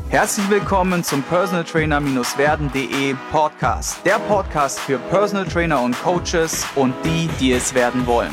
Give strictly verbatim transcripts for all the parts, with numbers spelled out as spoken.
Herzlich willkommen zum Personal Trainer Werden punkt de Podcast. Der Podcast für Personal Trainer und Coaches und die, die es werden wollen.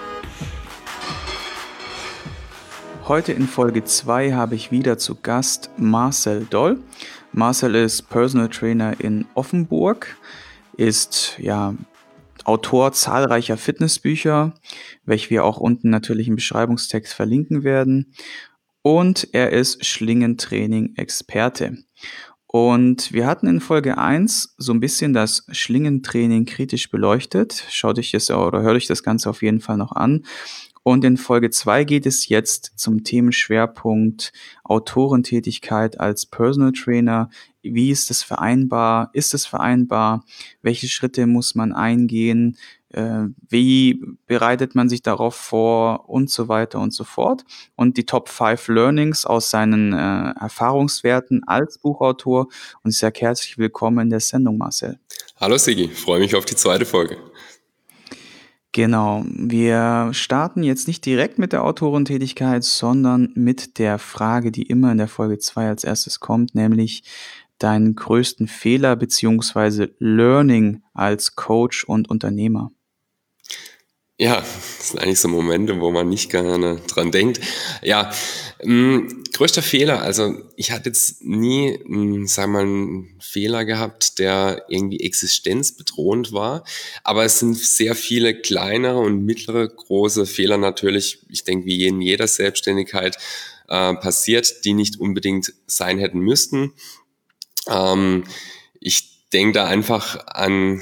Heute in Folge zwei habe ich wieder zu Gast Marcel Doll. Marcel ist Personal Trainer in Offenburg, ist ja Autor zahlreicher Fitnessbücher, welche wir auch unten natürlich im Beschreibungstext verlinken werden. Und er ist Schlingentraining-Experte. Und wir hatten in Folge eins so ein bisschen das Schlingentraining kritisch beleuchtet. Schaut euch das oder hört euch das Ganze auf jeden Fall noch an. Und in Folge zwei geht es jetzt zum Themenschwerpunkt Autorentätigkeit als Personal Trainer. Wie ist das vereinbar? Ist es vereinbar? Welche Schritte muss man eingehen? Äh, wie bereitet man sich darauf vor? Und so weiter und so fort. Und die Top fünf Learnings aus seinen äh, Erfahrungswerten als Buchautor. Und ich sage herzlich willkommen in der Sendung, Marcel. Hallo Sigi, freue mich auf die zweite Folge. Genau, wir starten jetzt nicht direkt mit der Autorentätigkeit, sondern mit der Frage, die immer in der Folge zwei als erstes kommt, nämlich deinen größten Fehler bzw. Learning als Coach und Unternehmer. Ja, das sind eigentlich so Momente, wo man nicht gerne dran denkt. Ja, mh, größter Fehler, also ich hatte jetzt nie, mh, sagen wir mal, einen Fehler gehabt, der irgendwie existenzbedrohend war, aber es sind sehr viele kleinere und mittlere große Fehler natürlich, ich denke, wie in jeder Selbstständigkeit äh, passiert, die nicht unbedingt sein hätten müssten. Ähm, ich denke da einfach an...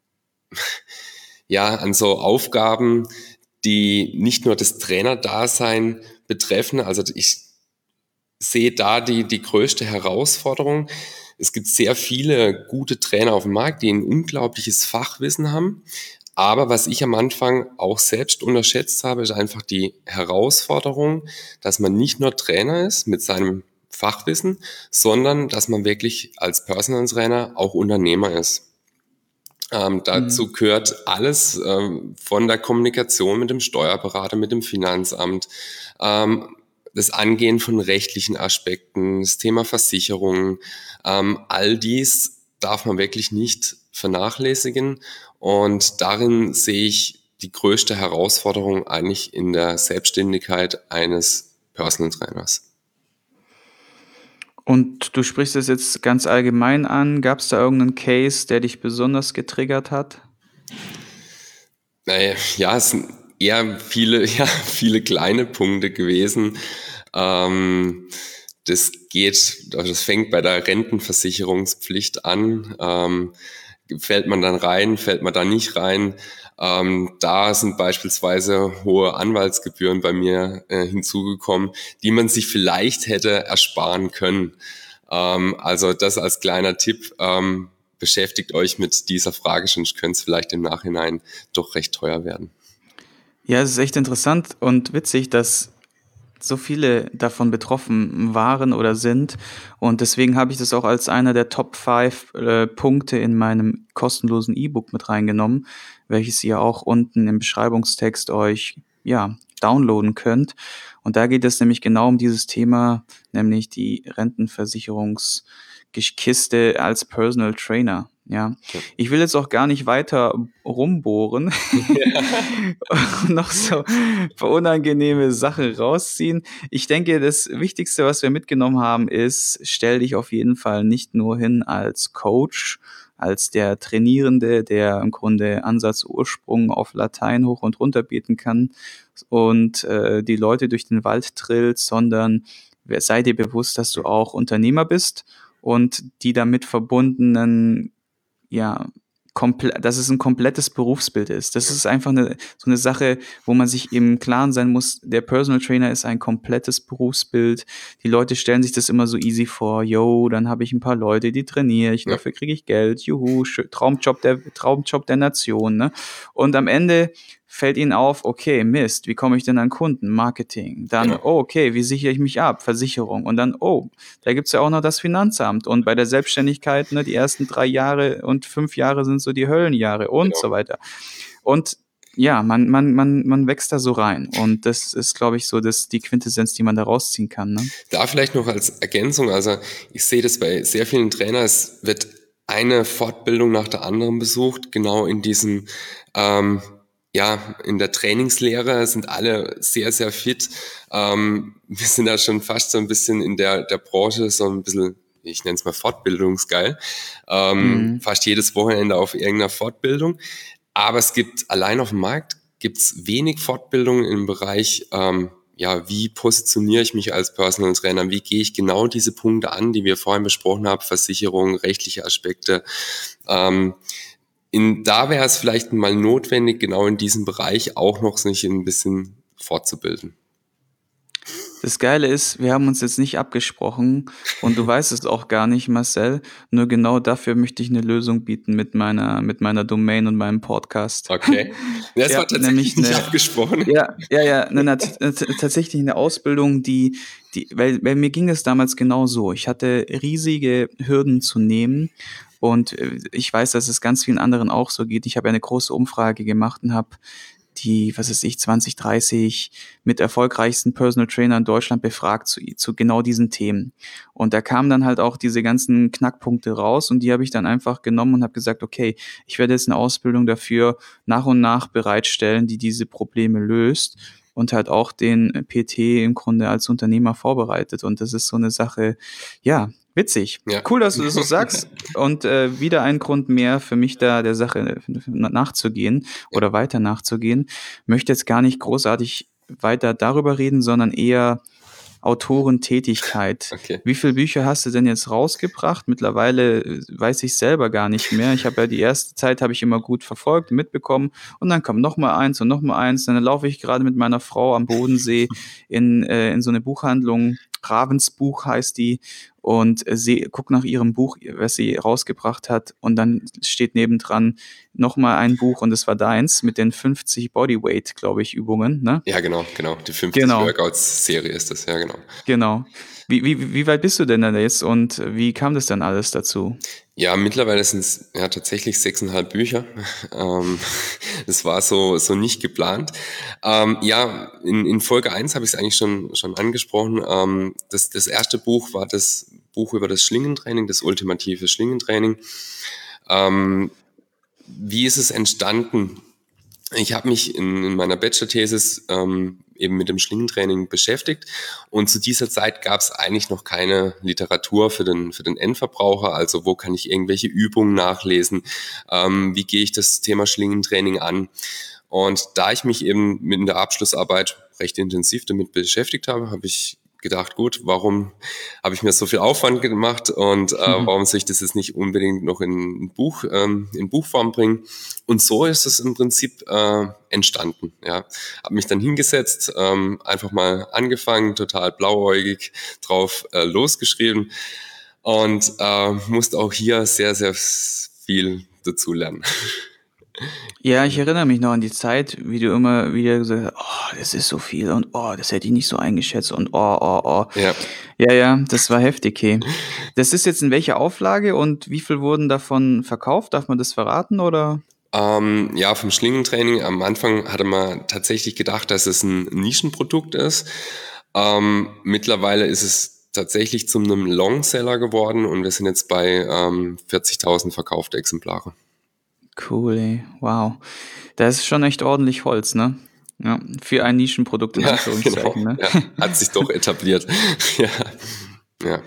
ja, an so Aufgaben, die nicht nur das Trainerdasein betreffen. Also ich sehe da die, die größte Herausforderung. Es gibt sehr viele gute Trainer auf dem Markt, die ein unglaubliches Fachwissen haben. Aber was ich am Anfang auch selbst unterschätzt habe, ist einfach die Herausforderung, dass man nicht nur Trainer ist mit seinem Fachwissen, sondern dass man wirklich als Personal Trainer auch Unternehmer ist. Ähm, dazu mhm. gehört alles ähm, von der Kommunikation mit dem Steuerberater, mit dem Finanzamt, ähm, das Angehen von rechtlichen Aspekten, das Thema Versicherungen, ähm, all dies darf man wirklich nicht vernachlässigen und darin sehe ich die größte Herausforderung eigentlich in der Selbstständigkeit eines Personal Trainers. Und du sprichst es jetzt ganz allgemein an. Gab es da irgendeinen Case, der dich besonders getriggert hat? Naja, ja, es sind eher viele, ja, viele kleine Punkte gewesen. Ähm, das geht, das fängt bei der Rentenversicherungspflicht an. Ähm, fällt man dann rein, fällt man da nicht rein? Ähm, da sind beispielsweise hohe Anwaltsgebühren bei mir äh, hinzugekommen, die man sich vielleicht hätte ersparen können. Ähm, also das als kleiner Tipp. Ähm, beschäftigt euch mit dieser Frage, sonst könnte es vielleicht im Nachhinein doch recht teuer werden. Ja, es ist echt interessant und witzig, dass so viele davon betroffen waren oder sind. Und deswegen habe ich das auch als einer der Top fünf äh, Punkte in meinem kostenlosen E-Book mit reingenommen, welches ihr auch unten im Beschreibungstext euch ja downloaden könnt. Und da geht es nämlich genau um dieses Thema, nämlich die Rentenversicherungskiste als Personal Trainer. Ja, ich will jetzt auch gar nicht weiter rumbohren ja. und noch so unangenehme Sachen rausziehen. Ich denke, das Wichtigste, was wir mitgenommen haben, ist, stell dich auf jeden Fall nicht nur hin als Coach, als der Trainierende, der im Grunde Ansatz Ursprung auf Latein hoch und runter beten kann und äh, die Leute durch den Wald trillt, sondern sei dir bewusst, dass du auch Unternehmer bist und die damit verbundenen ja, komple- dass es ein komplettes Berufsbild ist. Das ist einfach eine, so eine Sache, wo man sich im Klaren sein muss, der Personal Trainer ist ein komplettes Berufsbild. Die Leute stellen sich das immer so easy vor, yo, dann habe ich ein paar Leute, die trainiere ich, dafür kriege ich Geld, juhu, Traumjob der, Traumjob der Nation, ne? Und am Ende fällt ihnen auf, okay, Mist, wie komme ich denn an Kunden? Marketing. Dann, oh, okay, wie sichere ich mich ab? Versicherung. Und dann, oh, da gibt's ja auch noch das Finanzamt. Und bei der Selbstständigkeit, ne, die ersten drei Jahre und fünf Jahre sind so die Höllenjahre und genau. so weiter. Und ja, man, man, man, man wächst da so rein. Und das ist, glaube ich, so das, die Quintessenz, die man da rausziehen kann. Ne? Da vielleicht noch als Ergänzung, also ich sehe das bei sehr vielen Trainern, es wird eine Fortbildung nach der anderen besucht, genau in diesem, ähm, ja, in der Trainingslehre sind alle sehr, sehr fit. Ähm, wir sind da schon fast so ein bisschen in der, der Branche so ein bisschen, ich nenne es mal fortbildungsgeil, ähm, Mhm. fast jedes Wochenende auf irgendeiner Fortbildung. Aber es gibt allein auf dem Markt gibt es wenig Fortbildungen im Bereich, ähm, ja, wie positioniere ich mich als Personal Trainer? Wie gehe ich genau diese Punkte an, die wir vorhin besprochen haben, Versicherung, rechtliche Aspekte. Ähm, in, da wäre es vielleicht mal notwendig, genau in diesem Bereich auch noch sich ein bisschen fortzubilden. Das Geile ist, wir haben uns jetzt nicht abgesprochen und du weißt es auch gar nicht, Marcel. Nur genau dafür möchte ich eine Lösung bieten mit meiner, mit meiner Domain und meinem Podcast. Okay. Das Ja, war tatsächlich nämlich nicht eine, abgesprochen. ja, ja, ja, eine, eine, tatsächlich eine Ausbildung, die, die, weil, weil mir ging es damals genau so. Ich hatte riesige Hürden zu nehmen und äh, ich weiß, dass es ganz vielen anderen auch so geht. Ich habe eine große Umfrage gemacht und habe die, was weiß ich, zwanzig, dreißig mit erfolgreichsten Personal Trainer in Deutschland befragt zu, zu genau diesen Themen. Und da kamen dann halt auch diese ganzen Knackpunkte raus und die habe ich dann einfach genommen und habe gesagt, okay, ich werde jetzt eine Ausbildung dafür nach und nach bereitstellen, die diese Probleme löst und halt auch den P T im Grunde als Unternehmer vorbereitet. Und das ist so eine Sache, ja, witzig. Ja. Cool, dass du das so sagst. Und äh, wieder ein Grund mehr für mich da der Sache nachzugehen oder Ja. weiter nachzugehen. Möchte jetzt gar nicht großartig weiter darüber reden, sondern eher Autorentätigkeit. Okay. Wie viele Bücher hast du denn jetzt rausgebracht? Mittlerweile äh, weiß ich selber gar nicht mehr. Ich habe ja die erste Zeit habe ich immer gut verfolgt, mitbekommen und dann kommt noch mal eins und noch mal eins. Dann laufe ich gerade mit meiner Frau am Bodensee in äh, in so eine Buchhandlung. Ravensbuch heißt die und äh, sie guckt nach ihrem Buch, was sie rausgebracht hat und dann steht nebendran noch mal ein Buch und das war deins mit den fünfzig Bodyweight, glaube ich, Übungen, ne? Ja, genau, genau. Die fünfzig Genau. Workouts-Serie ist das, ja, genau. Genau. Wie, wie, wie weit bist du denn da jetzt und wie kam das dann alles dazu? Ja, mittlerweile sind es ja tatsächlich sechseinhalb Bücher. Ähm, das war so so nicht geplant. Ähm, ja, in, in Folge eins habe ich es eigentlich schon schon angesprochen. Ähm, das, das erste Buch war das Buch über das Schlingentraining, das ultimative Schlingentraining. Ähm, wie ist es entstanden? Ich habe mich in, in meiner Bachelor-Thesis ähm, eben mit dem Schlingentraining beschäftigt und zu dieser Zeit gab es eigentlich noch keine Literatur für den, für den Endverbraucher, also wo kann ich irgendwelche Übungen nachlesen, ähm, wie gehe ich das Thema Schlingentraining an. Und da ich mich eben mit in der Abschlussarbeit recht intensiv damit beschäftigt habe, habe ich gedacht, gut, warum habe ich mir so viel Aufwand gemacht und äh, warum soll ich das jetzt nicht unbedingt noch in ein Buch, ähm, in Buchform bringen? Und so ist es im Prinzip äh, entstanden. Ja, habe mich dann hingesetzt, ähm, einfach mal angefangen, total blauäugig drauf äh, losgeschrieben und äh, musste auch hier sehr, sehr viel dazu lernen. Ja, ich erinnere mich noch an die Zeit, wie du immer wieder gesagt hast, oh, das ist so viel und oh, das hätte ich nicht so eingeschätzt und oh, oh, oh. Ja. Ja, ja, das war heftig, hey. Das ist jetzt in welcher Auflage und wie viel wurden davon verkauft? Darf man das verraten oder? Ähm, ja, vom Schlingentraining am Anfang hatte man tatsächlich gedacht, dass es ein Nischenprodukt ist. Ähm, mittlerweile ist es tatsächlich zu einem Longseller geworden und wir sind jetzt bei ähm, vierzigtausend verkaufte Exemplare. Cool, ey. Wow. Das ist schon echt ordentlich Holz, ne? Ja, für ein Nischenprodukt in Ja, genau. Anführungszeichen, ne? Ja, hat sich doch etabliert. Ja, ja.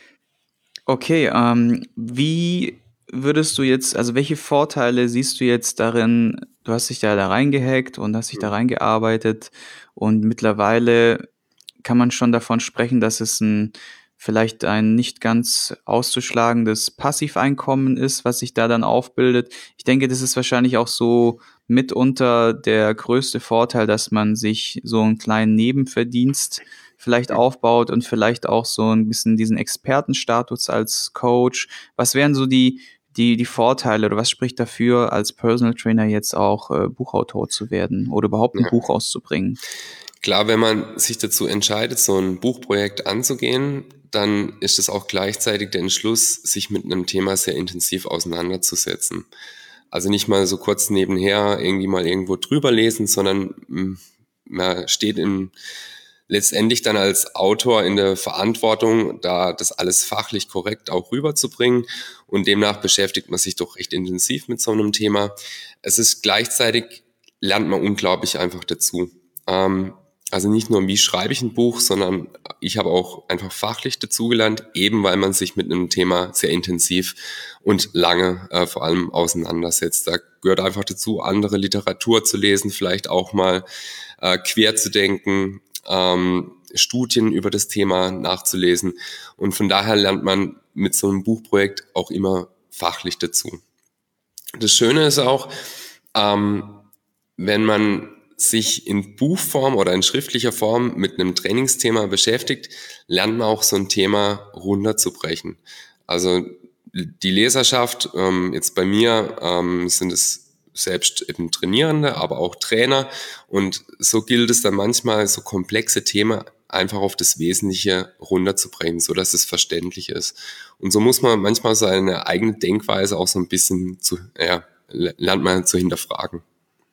Okay, ähm, wie würdest du jetzt, also welche Vorteile siehst du jetzt darin? Du hast dich da, da reingehackt und hast dich da reingearbeitet und mittlerweile kann man schon davon sprechen, dass es ein vielleicht ein nicht ganz auszuschlagendes Passiveinkommen ist, was sich da dann aufbildet. Ich denke, das ist wahrscheinlich auch so mitunter der größte Vorteil, dass man sich so einen kleinen Nebenverdienst vielleicht aufbaut und vielleicht auch so ein bisschen diesen Expertenstatus als Coach. Was wären so die die die Vorteile oder was spricht dafür, als Personal Trainer jetzt auch äh, Buchautor zu werden oder überhaupt ein Ja. Buch rauszubringen? Klar, wenn man sich dazu entscheidet, so ein Buchprojekt anzugehen, dann ist es auch gleichzeitig der Entschluss, sich mit einem Thema sehr intensiv auseinanderzusetzen. Also nicht mal so kurz nebenher irgendwie mal irgendwo drüber lesen, sondern mh, man steht in, letztendlich dann als Autor in der Verantwortung, da das alles fachlich korrekt auch rüberzubringen, und demnach beschäftigt man sich doch recht intensiv mit so einem Thema. Es ist gleichzeitig, lernt man unglaublich einfach dazu. Ähm, also nicht nur, wie schreibe ich ein Buch, sondern ich habe auch einfach fachlich dazugelernt, eben weil man sich mit einem Thema sehr intensiv und lange äh, vor allem auseinandersetzt. Da gehört einfach dazu, andere Literatur zu lesen, vielleicht auch mal äh, quer zu denken, ähm, Studien über das Thema nachzulesen. Und von daher lernt man mit so einem Buchprojekt auch immer fachlich dazu. Das Schöne ist auch, ähm, wenn man sich in Buchform oder in schriftlicher Form mit einem Trainingsthema beschäftigt, lernt man auch so ein Thema runterzubrechen. Also die Leserschaft, ähm, jetzt bei mir ähm, sind es selbst eben Trainierende, aber auch Trainer, und so gilt es dann manchmal, so komplexe Themen einfach auf das Wesentliche runterzubrechen, so dass es verständlich ist. Und so muss man manchmal seine eigene Denkweise auch so ein bisschen zu, ja, lernt man zu hinterfragen.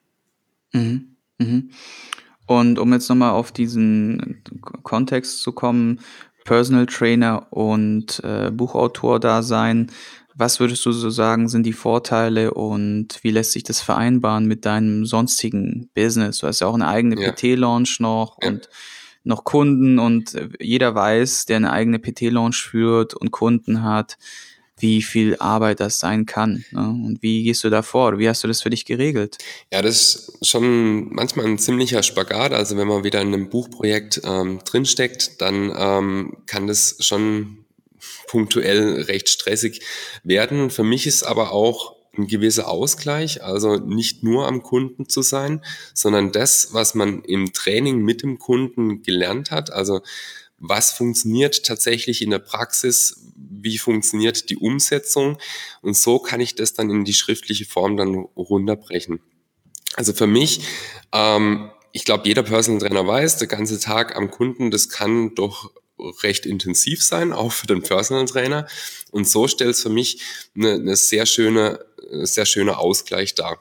Mhm. Mhm. Und um jetzt nochmal auf diesen K- Kontext zu kommen, Personal Trainer und äh, Buchautor da sein, was würdest du so sagen, sind die Vorteile und wie lässt sich das vereinbaren mit deinem sonstigen Business? Du hast ja auch eine eigene Ja, P T-Launch noch ja. und noch Kunden, und äh, jeder weiß, der eine eigene P T-Launch führt und Kunden hat, wie viel Arbeit das sein kann, ne? Und wie gehst du da vor? Wie hast du das für dich geregelt? Ja, das ist schon manchmal ein ziemlicher Spagat. Also wenn man wieder in einem Buchprojekt ähm, drinsteckt, dann ähm, kann das schon punktuell recht stressig werden. Für mich ist aber auch ein gewisser Ausgleich, also nicht nur am Kunden zu sein, sondern das, was man im Training mit dem Kunden gelernt hat, also was funktioniert tatsächlich in der Praxis, wie funktioniert die Umsetzung, und so kann ich das dann in die schriftliche Form dann runterbrechen. Also für mich, ähm, ich glaube, jeder Personal Trainer weiß, der ganze Tag am Kunden, das kann doch recht intensiv sein, auch für den Personal Trainer. Und so stellt es für mich eine, eine sehr schöne, sehr schöner Ausgleich dar.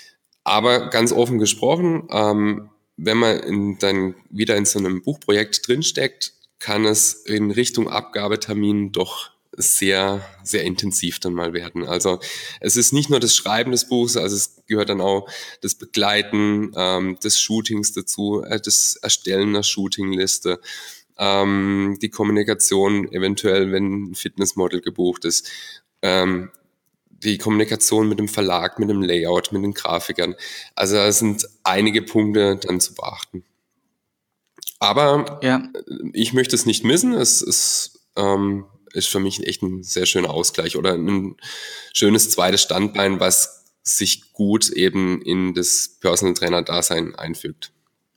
Aber ganz offen gesprochen, ähm, wenn man in, dann wieder in so einem Buchprojekt drinsteckt, kann es in Richtung Abgabetermin doch sehr, sehr intensiv dann mal werden. Also es ist nicht nur das Schreiben des Buchs, also es gehört dann auch das Begleiten ähm, des Shootings dazu, äh, das Erstellen einer Shootingliste, ähm, die Kommunikation eventuell, wenn ein Fitnessmodel gebucht ist, ähm, die Kommunikation mit dem Verlag, mit dem Layout, mit den Grafikern. Also da sind einige Punkte dann zu beachten. Aber Ja. ich möchte es nicht missen. Es ist, ähm, ist für mich echt ein sehr schöner Ausgleich oder ein schönes zweites Standbein, was sich gut eben in das Personal Trainer-Dasein einfügt.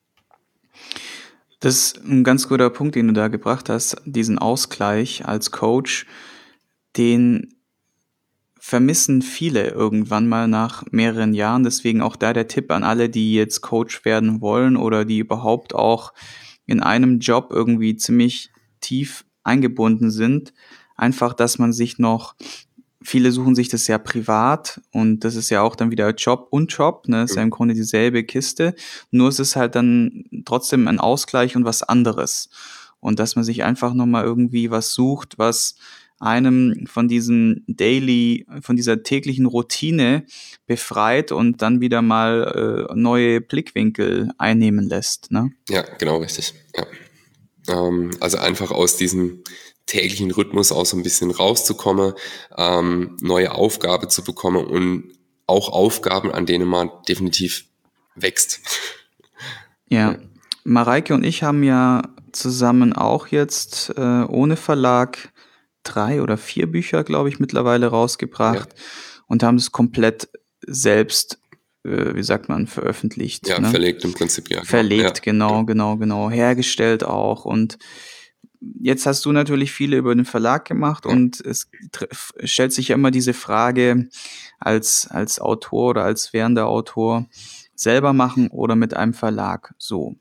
Das ist ein ganz guter Punkt, den du da gebracht hast, diesen Ausgleich als Coach, den vermissen viele irgendwann mal nach mehreren Jahren. Deswegen auch da der Tipp an alle, die jetzt Coach werden wollen oder die überhaupt auch in einem Job irgendwie ziemlich tief eingebunden sind. Einfach, dass man sich noch viele suchen sich das ja privat, und das ist ja auch dann wieder Job und Job, ne? Ist ja im Grunde dieselbe Kiste. Nur es ist halt dann trotzdem ein Ausgleich und was anderes. Und dass man sich einfach nochmal irgendwie was sucht, was einem von diesem Daily, von dieser täglichen Routine befreit und dann wieder mal äh, neue Blickwinkel einnehmen lässt, ne? Ja, genau richtig. Ja. Ähm, also einfach aus diesem täglichen Rhythmus auch so ein bisschen rauszukommen, ähm, neue Aufgabe zu bekommen und auch Aufgaben, an denen man definitiv wächst. Ja. Mareike und ich haben ja zusammen auch jetzt äh, ohne Verlag drei oder vier Bücher, glaube ich, mittlerweile rausgebracht Ja. und haben es komplett selbst, äh, wie sagt man, veröffentlicht, Ja, ne? verlegt im Prinzip, ja. Verlegt, Ja, genau, genau, genau, hergestellt auch. Und jetzt hast du natürlich viele über den Verlag gemacht, ja. und es tr- stellt sich ja immer diese Frage als, als Autor oder als werdender Autor, selber machen oder mit einem Verlag. So.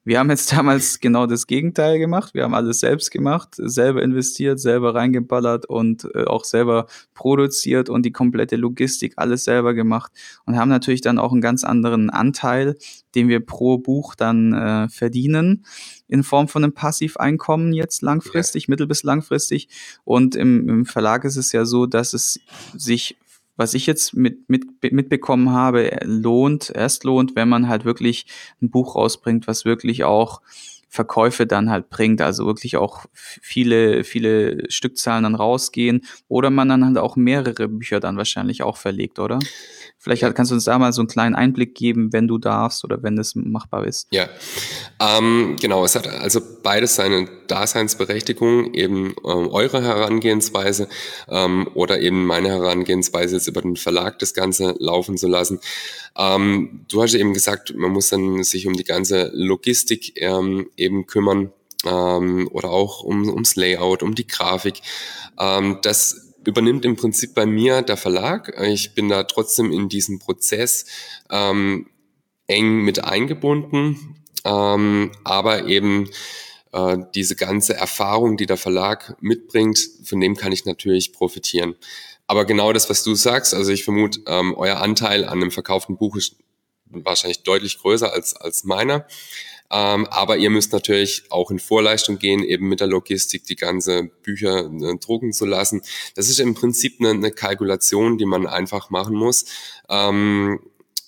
Wir haben jetzt damals genau das Gegenteil gemacht. Wir haben alles selbst gemacht, selber investiert, selber reingeballert und äh, auch selber produziert und die komplette Logistik alles selber gemacht und haben natürlich dann auch einen ganz anderen Anteil, den wir pro Buch dann äh, verdienen in Form von einem Passiveinkommen jetzt langfristig, ja. mittel- bis langfristig. Und im, im Verlag ist es ja so, dass es sich, was ich jetzt mit, mit, mitbekommen habe, lohnt, erst lohnt, wenn man halt wirklich ein Buch rausbringt, was wirklich auch Verkäufe dann halt bringt, also wirklich auch viele, viele Stückzahlen dann rausgehen oder man dann halt auch mehrere Bücher dann wahrscheinlich auch verlegt, oder? Vielleicht Ja. kannst du uns da mal so einen kleinen Einblick geben, wenn du darfst oder wenn das machbar ist. Ja, ähm, genau. Es hat also beides seine Daseinsberechtigung, eben ähm, eure Herangehensweise ähm, oder eben meine Herangehensweise, jetzt über den Verlag das Ganze laufen zu lassen. Ähm, du hast ja eben gesagt, man muss dann sich um die ganze Logistik ähm, eben kümmern ähm, oder auch um, ums Layout, um die Grafik. Ähm, das übernimmt im Prinzip bei mir der Verlag. Ich bin da trotzdem in diesem Prozess ähm, eng mit eingebunden, ähm, aber eben äh, diese ganze Erfahrung, die der Verlag mitbringt, von dem kann ich natürlich profitieren. Aber genau das, was du sagst, also ich vermute, ähm, euer Anteil an einem verkauften Buch ist wahrscheinlich deutlich größer als, als meiner. Ähm, aber ihr müsst natürlich auch in Vorleistung gehen, eben mit der Logistik die ganze Bücher äh, drucken zu lassen. Das ist im Prinzip eine, eine Kalkulation, die man einfach machen muss. Ähm,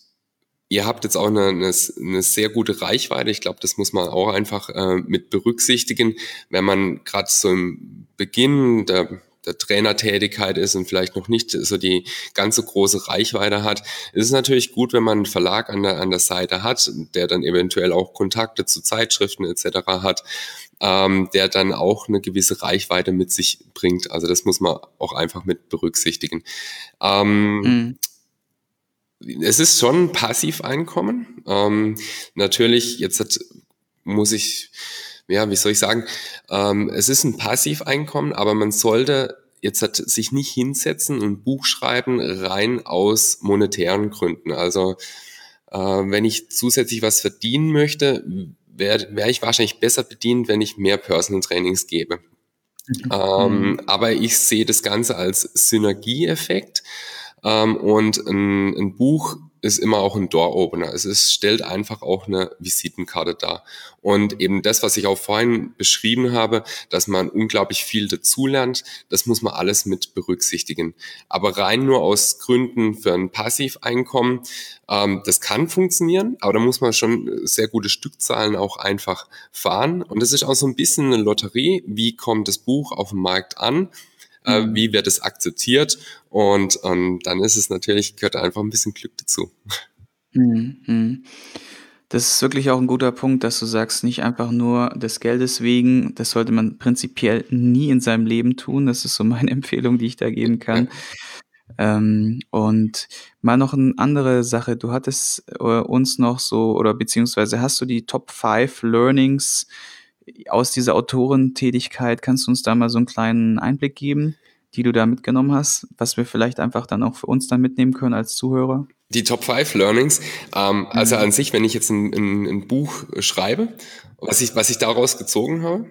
Ihr habt jetzt auch eine, eine, eine sehr gute Reichweite. Ich glaube, das muss man auch einfach äh, mit berücksichtigen, wenn man gerade so im Beginn der, der Trainertätigkeit ist und vielleicht noch nicht so die ganz so große Reichweite hat. Es ist natürlich gut, wenn man einen Verlag an der, an der Seite hat, der dann eventuell auch Kontakte zu Zeitschriften et cetera hat, ähm, der dann auch eine gewisse Reichweite mit sich bringt. Also das muss man auch einfach mit berücksichtigen. Ähm, Mhm. Es ist schon ein Passiveinkommen. Ähm, natürlich, jetzt hat, muss ich, ja, wie soll ich sagen, ähm, es ist ein Passiveinkommen, aber man sollte jetzt hat sich nicht hinsetzen und ein Buch schreiben rein aus monetären Gründen. Also äh, wenn ich zusätzlich was verdienen möchte, wäre wär ich wahrscheinlich besser bedient, wenn ich mehr Personal Trainings gebe. Mhm. Ähm, aber ich sehe das Ganze als Synergieeffekt. Ähm, und ein, ein Buch ist immer auch ein Door-Opener. Es ist, stellt einfach auch eine Visitenkarte dar. Und eben das, was ich auch vorhin beschrieben habe, dass man unglaublich viel dazulernt, das muss man alles mit berücksichtigen. Aber rein nur aus Gründen für ein Passiveinkommen, ähm, das kann funktionieren, aber da muss man schon sehr gute Stückzahlen auch einfach fahren. Und das ist auch so ein bisschen eine Lotterie. Wie kommt das Buch auf dem Markt an? Mhm. Wie wird es akzeptiert? Und, und dann ist es natürlich, gehört einfach ein bisschen Glück dazu. Mhm. Mhm. Das ist wirklich auch ein guter Punkt, dass du sagst, nicht einfach nur des Geldes wegen. Das sollte man prinzipiell nie in seinem Leben tun. Das ist so meine Empfehlung, die ich da geben Ja. kann. Ähm, und mal noch eine andere Sache. Du hattest äh, uns noch so, oder beziehungsweise hast du die Top five Learnings aus dieser Autorentätigkeit? Kannst du uns da mal so einen kleinen Einblick geben, die du da mitgenommen hast, was wir vielleicht einfach dann auch für uns dann mitnehmen können als Zuhörer? Die Top five Learnings, ähm, also Mhm. an sich, wenn ich jetzt ein, ein, ein Buch schreibe, was ich, was ich daraus gezogen habe.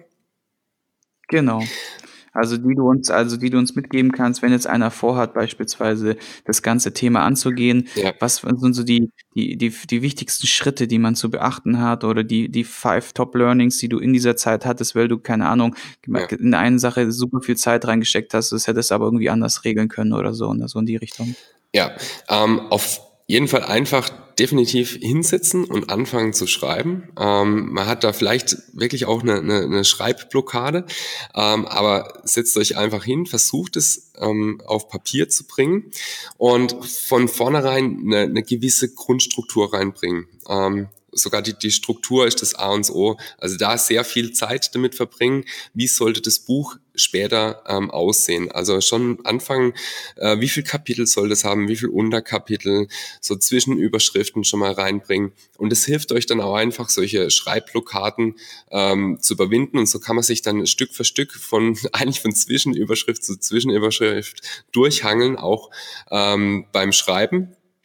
Genau. Also die du uns, also die du uns mitgeben kannst, wenn jetzt einer vorhat, beispielsweise das ganze Thema anzugehen, Ja. was sind so die, die, die, die wichtigsten Schritte, die man zu beachten hat oder die, die five Top Learnings, die du in dieser Zeit hattest, weil du, keine Ahnung, Ja. in eine Sache super viel Zeit reingesteckt hast, das hättest aber irgendwie anders regeln können oder so, oder so in die Richtung. Ja, ähm, auf jeden Fall einfach definitiv hinsetzen und anfangen zu schreiben. Ähm, man hat da vielleicht wirklich auch eine, eine, eine Schreibblockade, ähm, aber setzt euch einfach hin, versucht es ähm, auf Papier zu bringen und von vornherein eine, eine gewisse Grundstruktur reinbringen. Ähm, sogar die, die Struktur ist das A und O. Also da sehr viel Zeit damit verbringen. Wie sollte das Buch später ähm, aussehen? Also schon anfangen, äh, wie viel Kapitel soll das haben, wie viel Unterkapitel, so Zwischenüberschriften schon mal reinbringen. Und es hilft euch dann auch einfach, solche Schreibblockaden ähm, zu überwinden. Und so kann man sich dann Stück für Stück von eigentlich von Zwischenüberschrift zu Zwischenüberschrift durchhangeln, auch ähm, beim Schreiben.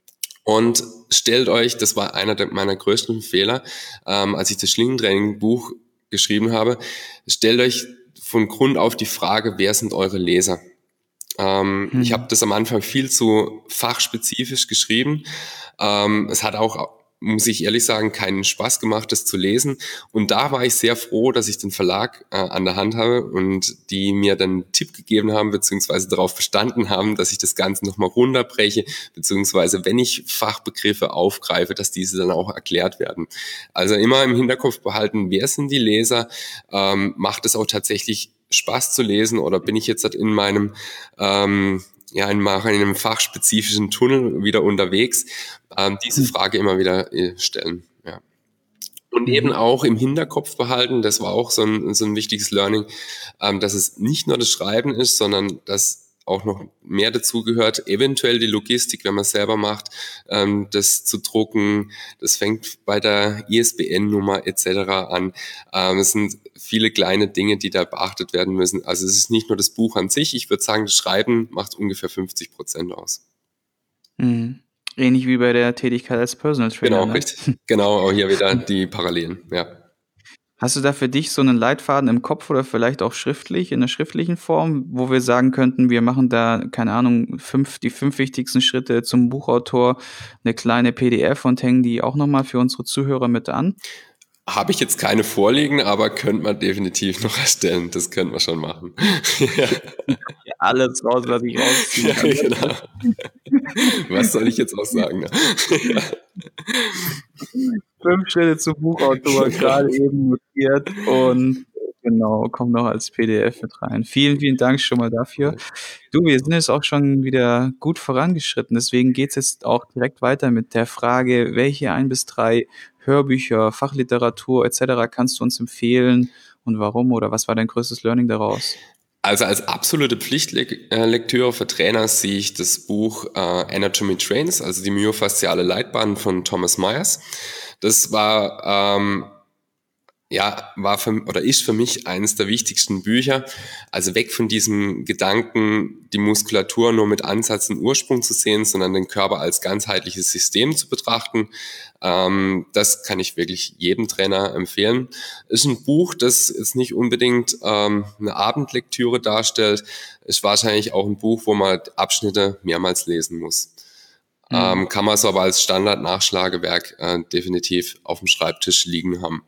Und stellt euch, das war einer der, meiner größten Fehler, ähm, als ich das Schlingentraining-Buch geschrieben habe, stellt euch von Grund auf die Frage, wer sind eure Leser? Ähm, Hm. Ich habe das am Anfang viel zu fachspezifisch geschrieben. Ähm, es hat auch, muss ich ehrlich sagen, keinen Spaß gemacht, das zu lesen. Und da war ich sehr froh, dass ich den Verlag äh, an der Hand habe und die mir dann einen Tipp gegeben haben, beziehungsweise darauf bestanden haben, dass ich das Ganze nochmal runterbreche, beziehungsweise wenn ich Fachbegriffe aufgreife, dass diese dann auch erklärt werden. Also immer im Hinterkopf behalten, wer sind die Leser, ähm, macht es auch tatsächlich Spaß zu lesen oder bin ich jetzt in meinem ähm, ja, in einem fachspezifischen Tunnel wieder unterwegs, ähm, diese Frage immer wieder äh, stellen. Ja. Und Mhm. eben auch im Hinterkopf behalten, das war auch so ein, so ein wichtiges Learning, ähm, dass es nicht nur das Schreiben ist, sondern dass auch noch mehr dazu gehört, eventuell die Logistik, wenn man es selber macht, ähm, das zu drucken, das fängt bei der I S B N-Nummer et cetera an. Ähm, es sind viele kleine Dinge, die da beachtet werden müssen. Also es ist nicht nur das Buch an sich, ich würde sagen, das Schreiben macht ungefähr fünfzig Prozent aus. Mhm. Ähnlich wie bei der Tätigkeit als Personal Trainer, Genau, ne? richtig. Genau, auch hier wieder die Parallelen, ja. Hast du da für dich so einen Leitfaden im Kopf oder vielleicht auch schriftlich, in der schriftlichen Form, wo wir sagen könnten, wir machen da, keine Ahnung, fünf, die fünf wichtigsten Schritte zum Buchautor, eine kleine P D F und hängen die auch nochmal für unsere Zuhörer mit an? Habe ich jetzt keine vorliegen, aber könnte man definitiv noch erstellen. Das könnte man schon machen. Ja, Ja, alles raus, was ich rausziehen kann. genau. Was soll ich jetzt auch sagen? Ne? Ja. Fünf Schritte zum Buchautor, gerade eben notiert und genau, kommt noch als P D F mit rein. Vielen, vielen Dank schon mal dafür. Du, wir sind jetzt auch schon wieder gut vorangeschritten, deswegen geht's jetzt auch direkt weiter mit der Frage, welche ein bis drei Hörbücher, Fachliteratur et cetera kannst du uns empfehlen und warum oder was war dein größtes Learning daraus? Also als absolute Pflichtlektüre für Trainer sehe ich das Buch äh, Anatomy Trains, also die myofasziale Leitbahn von Thomas Myers. Das war ähm, ja, war für, oder ist für mich eines der wichtigsten Bücher. Also weg von diesem Gedanken, die Muskulatur nur mit Ansatz und Ursprung zu sehen, sondern den Körper als ganzheitliches System zu betrachten. Ähm, das kann ich wirklich jedem Trainer empfehlen. Ist ein Buch, das jetzt nicht unbedingt ähm, eine Abendlektüre darstellt. Ist wahrscheinlich auch ein Buch, wo man Abschnitte mehrmals lesen muss. Mhm. Ähm, kann man so aber als Standard-Nachschlagewerk äh, definitiv auf dem Schreibtisch liegen haben.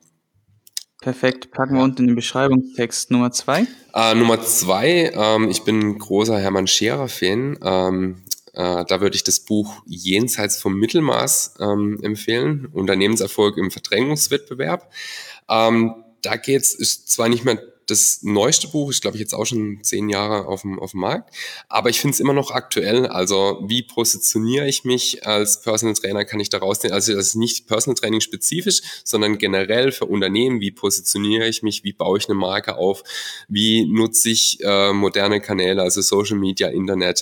Perfekt, packen wir Ja. unten in den Beschreibungstext Nummer zwei. Äh, Nummer zwei, ähm, ich bin ein großer Hermann Scherer-Fan. Ähm, äh, da würde ich das Buch Jenseits vom Mittelmaß ähm, empfehlen. Unternehmenserfolg im Verdrängungswettbewerb. Ähm, da geht's, ist zwar nicht mehr das neueste Buch, ist glaube ich jetzt auch schon zehn Jahre auf dem, auf dem Markt, aber ich finde es immer noch aktuell. Also wie positioniere ich mich als Personal Trainer, kann ich daraus nehmen. Also das ist nicht Personal Training spezifisch, sondern generell für Unternehmen. Wie positioniere ich mich? Wie baue ich eine Marke auf? Wie nutze ich äh, moderne Kanäle, also Social Media, Internet?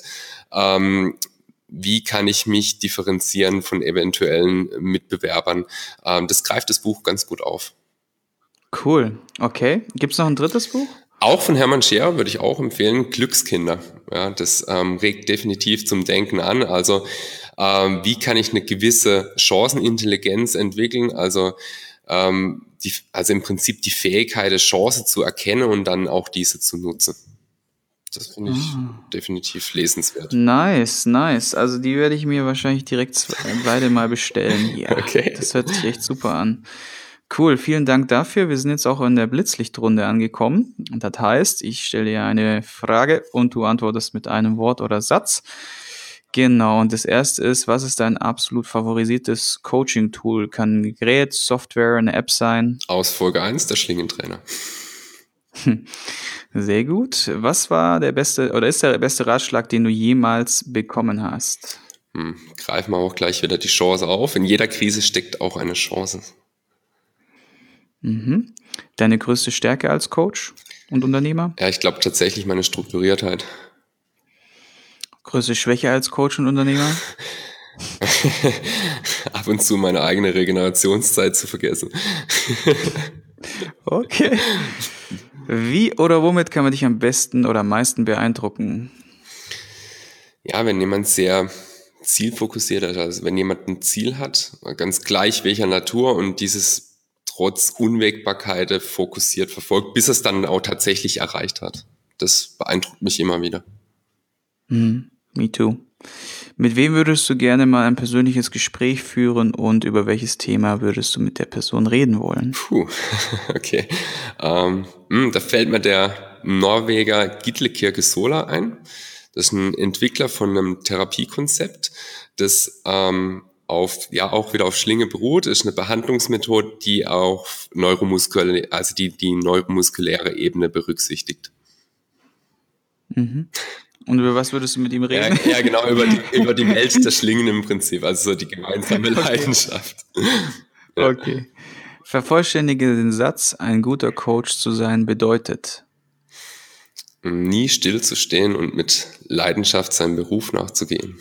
Ähm, wie kann ich mich differenzieren von eventuellen Mitbewerbern? Ähm, das greift das Buch ganz gut auf. Cool, okay. Gibt's noch ein drittes Buch? Auch von Hermann Scherer würde ich auch empfehlen, Glückskinder. Ja, das ähm, regt definitiv zum Denken an. Also ähm, wie kann ich eine gewisse Chancenintelligenz entwickeln? Also, ähm, die, also im Prinzip die Fähigkeit, eine Chance zu erkennen und dann auch diese zu nutzen. Das finde ich Ah. definitiv lesenswert. Nice, nice. Also die werde ich mir wahrscheinlich direkt z- beide mal bestellen. Ja, Okay. das hört sich echt super an. Cool, vielen Dank dafür. Wir sind jetzt auch in der Blitzlichtrunde angekommen. Und das heißt, ich stelle dir eine Frage und du antwortest mit einem Wort oder Satz. Genau, und das erste ist, was ist dein absolut favorisiertes Coaching-Tool? Kann ein Gerät, Software, eine App sein? Aus Folge eins, der Schlingentrainer. Sehr gut. Was war der beste oder ist der beste Ratschlag, den du jemals bekommen hast? Hm, greifen wir auch gleich wieder die Chance auf. In jeder Krise steckt auch eine Chance. Mhm. Deine größte Stärke als Coach und Unternehmer? Ja, ich glaube tatsächlich meine Strukturiertheit. Größte Schwäche als Coach und Unternehmer? Ab und zu meine eigene Regenerationszeit zu vergessen. Okay. Wie oder womit kann man dich am besten oder am meisten beeindrucken? Ja, wenn jemand sehr zielfokussiert ist. Also wenn jemand ein Ziel hat, ganz gleich welcher Natur, und dieses trotz Unwägbarkeit fokussiert verfolgt, bis es dann auch tatsächlich erreicht hat. Das beeindruckt mich immer wieder. Mm, me too. Mit wem würdest du gerne mal ein persönliches Gespräch führen und über welches Thema würdest du mit der Person reden wollen? Puh, okay. Ähm, da fällt mir der Norweger Gitle Kirke Sola ein. Das ist ein Entwickler von einem Therapiekonzept, das ähm, auf, ja, auch wieder auf Schlinge beruht. Das ist eine Behandlungsmethode, die auch neuromuskuläre, also die, die neuromuskuläre Ebene berücksichtigt. Mhm. Und über was würdest du mit ihm reden? Ja, ja genau, über die, über die Welt der Schlingen im Prinzip, also so die gemeinsame Leidenschaft. Ja. Okay. Vervollständige den Satz, ein guter Coach zu sein bedeutet: nie stillzustehen und mit Leidenschaft seinem Beruf nachzugehen.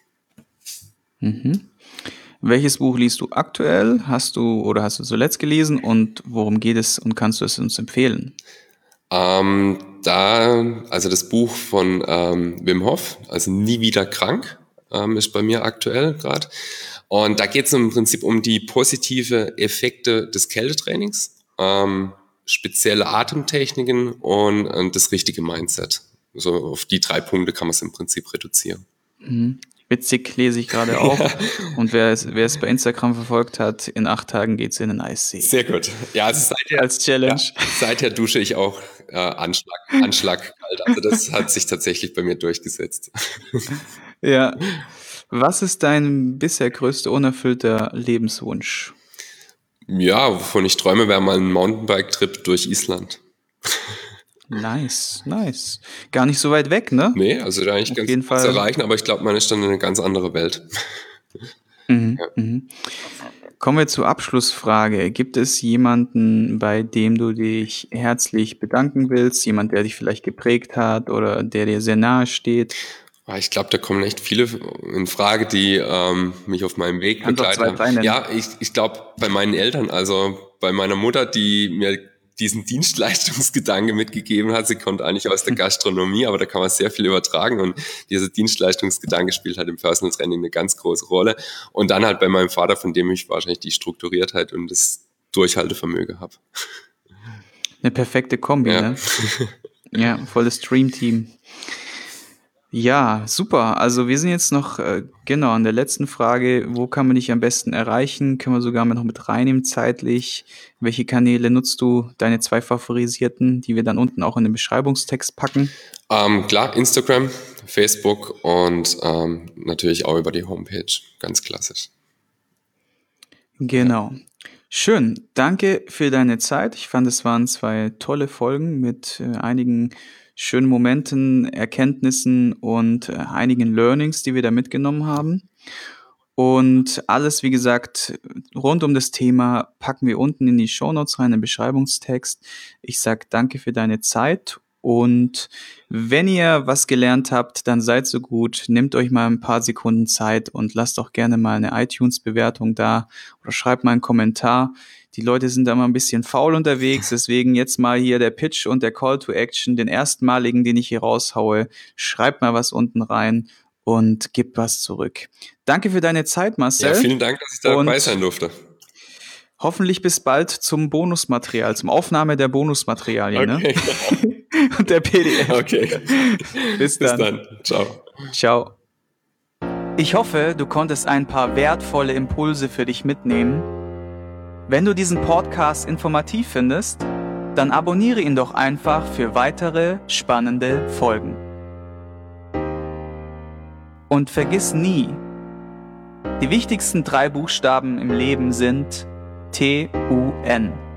Mhm. Welches Buch liest du aktuell? Hast du oder hast du zuletzt gelesen, und worum geht es und kannst du es uns empfehlen? Ähm, da, also das Buch von ähm, Wim Hof, also Nie wieder krank, ähm, ist bei mir aktuell gerade. Und da geht es im Prinzip um die positive Effekte des Kältetrainings, ähm, spezielle Atemtechniken und, und das richtige Mindset. So auf die drei Punkte kann man es im Prinzip reduzieren. Mhm. Witzig, lese ich gerade auch. Ja. Und wer es, wer es bei Instagram verfolgt hat, in acht Tagen geht's in den Eissee. Sehr gut. Ja, also seither, als Challenge. Ja, seither dusche ich auch äh, Anschlag, Anschlag kalt. Also das hat sich tatsächlich bei mir durchgesetzt. Ja. Was ist dein bisher größter unerfüllter Lebenswunsch? Ja, wovon ich träume, wäre mal ein Mountainbike-Trip durch Island. Nice, nice. Gar nicht so weit weg, ne? Nee, also da eigentlich Auf ganz jeden gut zu Fall. erreichen, aber ich glaube, man ist dann in eine ganz andere Welt. Mhm, Ja. mhm. Kommen wir zur Abschlussfrage. Gibt es jemanden, bei dem du dich herzlich bedanken willst? Jemand, der dich vielleicht geprägt hat oder der dir sehr nahe steht? Ich glaube, da kommen echt viele in Frage, die ähm, mich auf meinem Weg Kannst auch begleitet zwei, haben. drei nennen. Ja, ich, ich glaube, bei meinen Eltern, also bei meiner Mutter, die mir diesen Dienstleistungsgedanke mitgegeben hat. Sie kommt eigentlich aus der Gastronomie, aber da kann man sehr viel übertragen, und dieser Dienstleistungsgedanke spielt halt im Personal Training eine ganz große Rolle. Und dann halt bei meinem Vater, von dem ich wahrscheinlich die Strukturiertheit und das Durchhaltevermögen habe. Eine perfekte Kombi, Ja. ne? Ja, volles Dream-Team. Ja, super. Also wir sind jetzt noch äh, genau an der letzten Frage. Wo kann man dich am besten erreichen? Können wir sogar mal noch mit reinnehmen zeitlich. Welche Kanäle nutzt du? Deine zwei favorisierten, die wir dann unten auch in den Beschreibungstext packen? Ähm, klar, Instagram, Facebook und ähm, natürlich auch über die Homepage. Ganz klassisch. Genau. Ja. Schön. Danke für deine Zeit. Ich fand, es waren zwei tolle Folgen mit äh, einigen schönen Momenten, Erkenntnissen und äh, einigen Learnings, die wir da mitgenommen haben. Und alles, wie gesagt, rund um das Thema packen wir unten in die Shownotes rein, im Beschreibungstext. Ich sage danke für deine Zeit, und wenn ihr was gelernt habt, dann seid so gut, nehmt euch mal ein paar Sekunden Zeit und lasst auch gerne mal eine iTunes-Bewertung da oder schreibt mal einen Kommentar. Die Leute sind da immer ein bisschen faul unterwegs, deswegen jetzt mal hier der Pitch und der Call to Action, den erstmaligen, den ich hier raushaue. Schreibt mal was unten rein und gebt was zurück. Danke für deine Zeit, Marcel. Ja, vielen Dank, dass ich dabei sein durfte. Hoffentlich bis bald zum Bonusmaterial, zum Aufnahme der Bonusmaterialien. Okay, ne? Und der P D F. Okay. Bis dann. Bis dann. Ciao. Ciao. Ich hoffe, du konntest ein paar wertvolle Impulse für dich mitnehmen. Wenn du diesen Podcast informativ findest, dann abonniere ihn doch einfach für weitere spannende Folgen. Und vergiss nie, die wichtigsten drei Buchstaben im Leben sind T U N.